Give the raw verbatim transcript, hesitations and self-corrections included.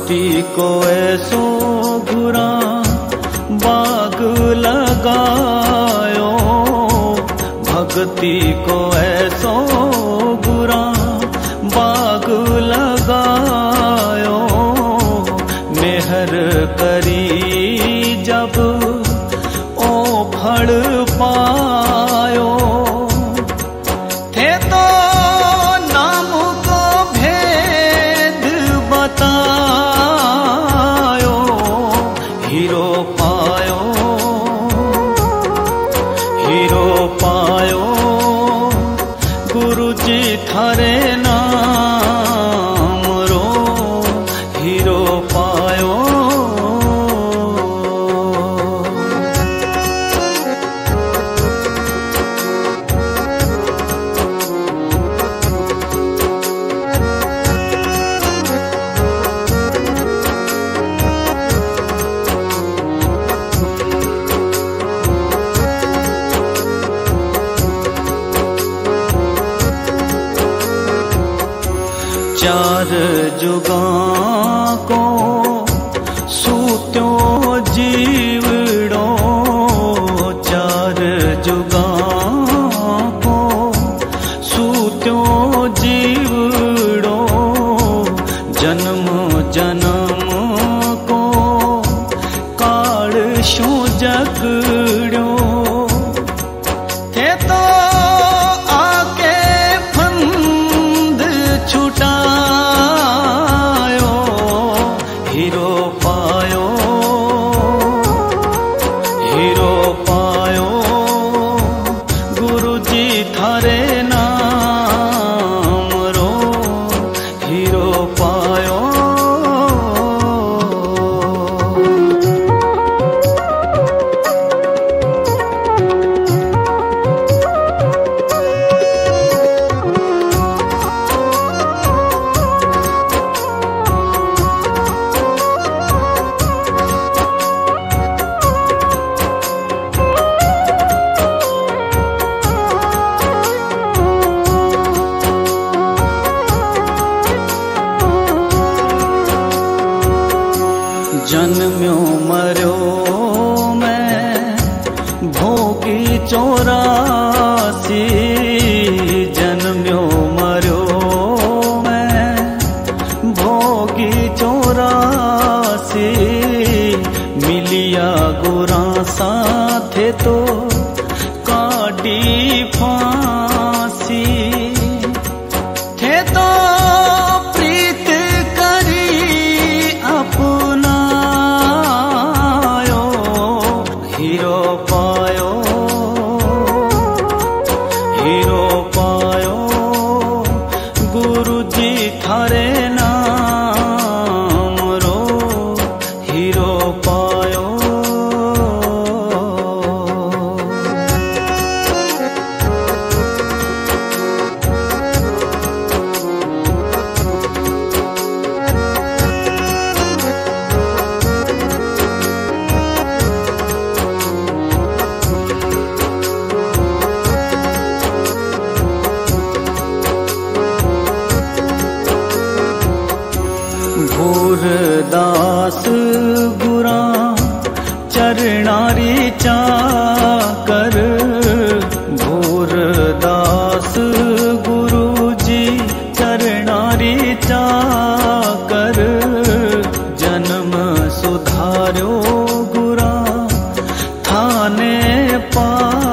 भक्ति को ऐसो गुरा बाग लगायो, भक्ति को ऐसो गुरा बाग लगायो, मेहर करी जब ओ फल पायो, थे तो नाम को भेद बतायो, हीरो पायो, हीरो पायो, गुरु जी थारे नाम रो हीरो पायो। चार जुगा को सूत्यो जीवड़ो, चार जुगा को सूत्यो जीवड़ो, जन्म जन्म को काल शू जगड़ो, थे तो आके फंद छुटायो, हीरो पायो, हीरो पायो, गुरु जी थारे नाम रो हीरो पायो। जन्म्यो मर्यो मैं भोगी चौरासी, जन्म्यो मर्यो मैं भोगी चौरासी, मिलिया गुरा साथे तो काटी फांसी, थे तो प्रीत करी अपना हीरो पायो, हीरो पायो, गुरु जी थारे नाम रो हीरो पायो। भूरदास गुरा चरणारी चाकर, भूरदास गुरु जी चरणारी चाकर, जन्म सुधार्यो गुरा थाने पा